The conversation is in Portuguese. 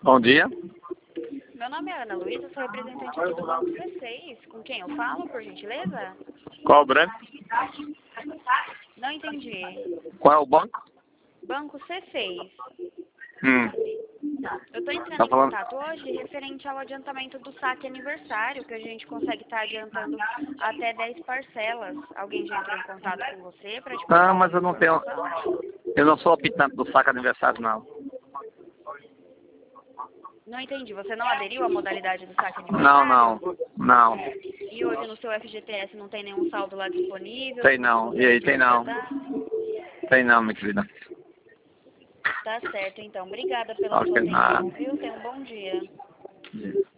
Bom dia. Meu nome é Ana Luísa, sou representante aqui do Banco C6. Com quem eu falo, por gentileza? Qual o branco? Não entendi. Qual é o banco? Banco C6. Hum. Eu estou entrando Tá em falando... contato hoje referente ao adiantamento do saque aniversário, que a gente consegue estar adiantando até 10 parcelas. Alguém já entrou em contato com você para te passar Ah, mas alguma eu não tenho... informação? Eu não sou optante do saque aniversário, não. Não entendi. Você não aderiu à modalidade do saque Não, aniversário? não. E hoje no seu FGTS não tem nenhum saldo lá disponível? Tem Que você não. E gostaria aí, de tem não. resgatar? Tem não, minha querida. Tá certo, então. Obrigada pela sua Ok, nada. atenção, viu? Tenha um bom dia.